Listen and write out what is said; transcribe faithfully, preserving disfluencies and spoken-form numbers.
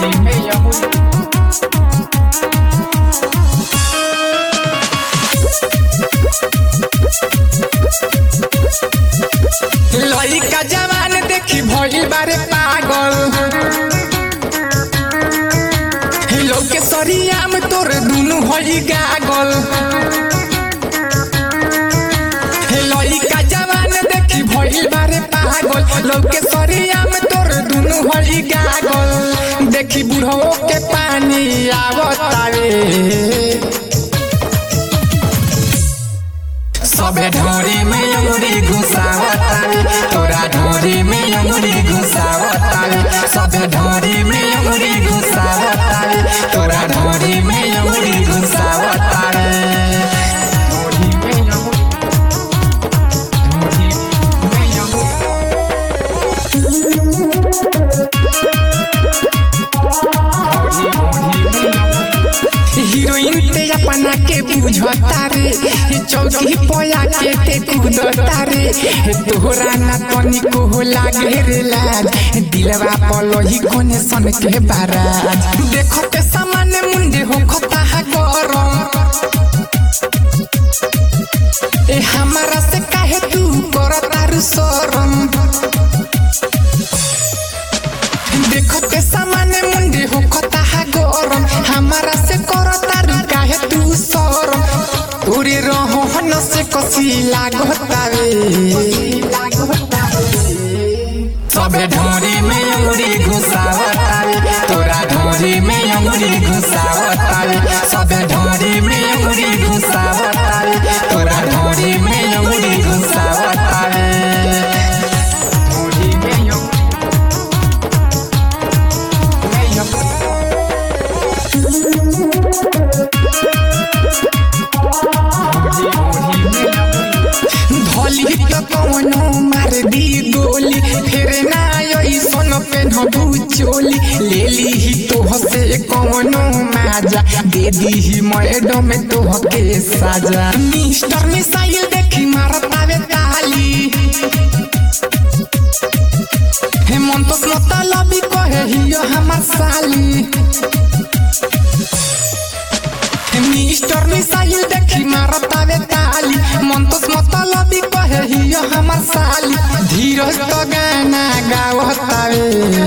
लइका जवान देखी भइल बारे पागल लोग के सरिया में तोर दुनु होई गागल। लइका जवान देखी भइल बारे पागल लोग के सरिया में तोर दुनु होई गागल। देखी बुढ़ो के पानी आवतावे सबे ढोरी में अंगुरी घुसावतावे तोरा ढोरी में अंगुरी घुसावतावे सबे ढोरी में अंगुरी घुसावतावे तोरा ढोरी में अंगुरी घुसावतावे। हीरोइन ते अपना के बुझता रे चौकी पोया के ते कूदता रे तोहरा ना तनिको लागे रे लाज दिलवा पलोही कोने सन के बाराज। देखते सामने मुंडे हो खता है गरम ए हमारा से काहे तू करता रु शरम। देखते सामने मुंडे हो खता है गरम हमारा से करता रु काहे तू शरम। तोरे रहन से कसी लागतावे सबे ढोरी में अंगुरी घुसावतावे तोरा ढोरी में अंगुरी घुसावतावे सबे ढोरी में अंगुरी घुसावतावे तोरा ढोरी में अंगुरी घुसावतावे। धोली तो कौनो मार दी गोली फिर ना आई सोनो पे नबू चोली ले ली ही तो हसे कौनो माजा दे दी ही मैडम में तो हके साजा। मिस्टर मिसाइल देखी मारतावे ताली हेमंत मतलब कहे हियो हमार साली। मिस्टर मिसाइल देखी मारतावे ताली मंतोस मतलब कहे हियो हमार साली। धीरज तो गाना गावतावे